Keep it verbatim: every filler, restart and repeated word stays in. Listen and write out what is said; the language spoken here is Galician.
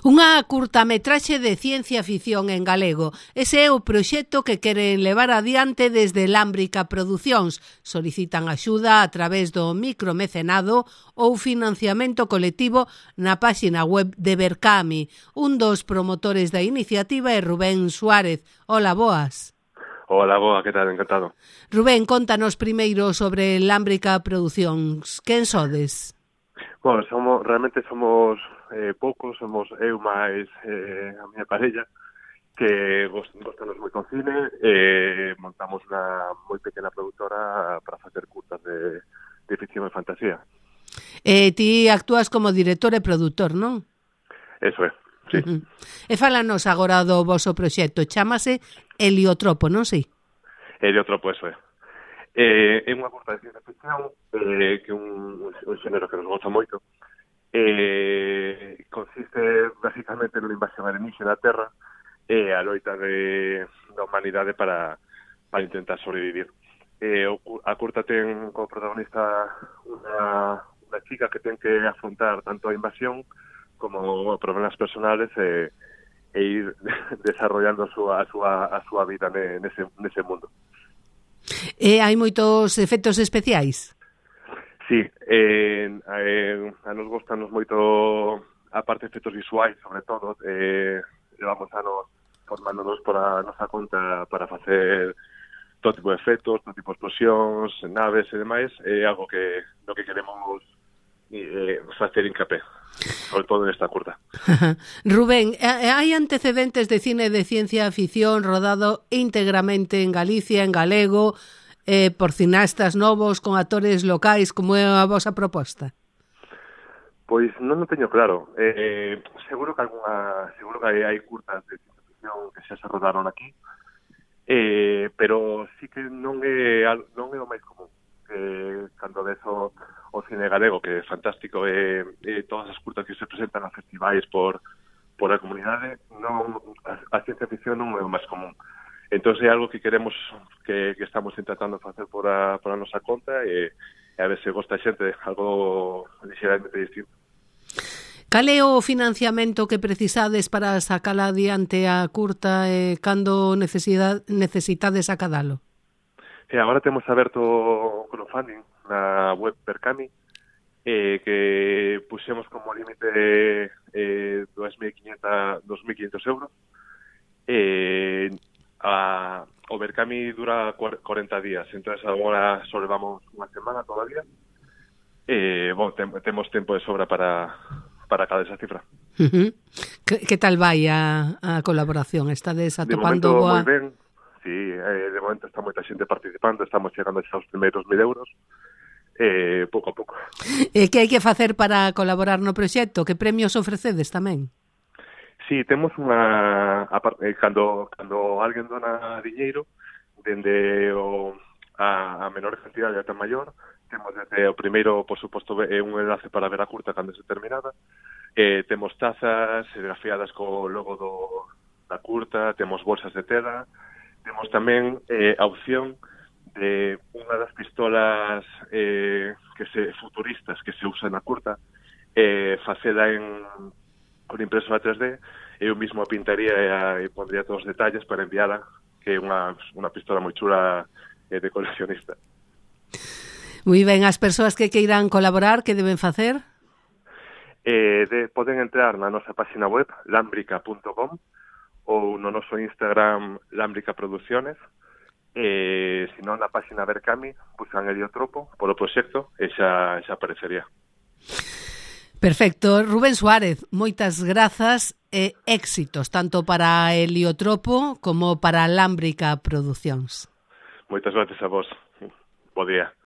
Unha curtametraxe de ciencia ficción en galego. Ese é o proxecto que queren levar adiante desde Lámbrica Producións. Solicitan axuda a través do micromecenado ou financiamento colectivo na páxina web de Berkami. Un dos promotores da iniciativa é Rubén Suárez. Hola, boas. Hola, boa, que tal? Encantado. Rubén, contanos primeiro sobre Lámbrica Producións. Quen sodes? Bueno, somos, realmente somos eh, poucos, somos eu máis eh, a miña parella, que gostanos moi con cine, eh, montamos unha moi pequena produtora para facer curtas de, de ficción e fantasía. E ti actúas como director e produtor, non? Eso é, sí. Uh-huh. E fálanos agora do voso proxecto, chámase Heliotropo, non sei? Heliotropo, eso é. Eh, é unha curta de ciencia ficción eh, que é un, un xénero que nos gosta moito. Eh, consiste basicamente nunha invasión alienígena á Terra e eh, a loita de, da humanidade para, para intentar sobrevivir. Eh, a curta ten como protagonista unha, unha chica que ten que afrontar tanto a invasión como problemas personales e, e ir desarrollando a súa, a súa, a súa vida nese, nese mundo. E hai moitos efectos especiais? Sí, eh, eh, a nos gostanos moito a parte de efectos visuais, sobre todo, eh, levamos anos formándonos por a nosa conta para facer todo tipo de efectos, todo tipo de explosións, naves e demais, é algo que no que queremos eh, facer hincapié, sobre todo nesta curta. Rubén, hai antecedentes de cine de ciencia ficción rodado íntegramente en Galicia, en galego, eh, por cineastas novos, con actores locais, como é a vosa proposta? Pois non o teño claro. Eh, seguro que alguna, seguro que hai, hai curtas de ciencia ficción que xa se rodaron aquí, eh, pero sí que non é, non é o máis común. Eh, cando ves o, o cine galego, que é fantástico, e eh, eh, todas as curtas que se presentan a festivais por, por a comunidade, non, a, a ciencia ficción non é o máis común. Entón é algo que queremos, que, que estamos intentando facer por a, por a nosa conta e, e a ver se gosta a xente algo ligeramente distinto. Cal é o financiamento que precisades para sacala adiante a curta e cando necesitades acadalo? E agora temos aberto o crowdfunding na web Berkami, eh, que puxemos como límite eh, dos mil quinhentos euros. Eh, a, o Berkami dura cuarenta días, entonces agora só levamos unha semana todavía. Eh, bon, tem, temos tempo de sobra para, para cada esa cifra. Uh-huh. Que, que tal vai a, a colaboración? Estades atopando boa? De momento, boa... moi ben. Sí, eh, de momento está moita xente participando, estamos chegando xa aos primeiros mil euros, eh, pouco a pouco. E que hai que facer para colaborar no proxecto? Que premios ofrecedes tamén? Sí, temos unha... Eh, cando, cando alguén dona diñeiro, dende o, a, a menor cantidade ata maior, temos desde o primeiro, por suposto, eh, un enlace para ver a curta cando se terminada, eh, temos tazas grafiadas co logo do, da curta, temos bolsas de tela. Temos tamén eh, a opción de unha das pistolas eh, que se futuristas que se usa na curta, eh, facela en con impresora tres D, e eu mismo a pintaría e, a, e pondría todos os detalles para enviala, que é unha, unha pistola moi chula eh, de coleccionista. Moi ben, as persoas que queiran colaborar, que deben facer? Eh, de, poden entrar na nosa página web, lámbrica punto com, ou no noso Instagram Lámbrica Produciones, e se non na página Berkami, buscan Heliotropo polo proxecto e xa, xa aparecería. Perfecto. Rubén Suárez, moitas grazas e éxitos, tanto para Heliotropo como para Lámbrica Producións. Moitas gracias a vos. Bo día.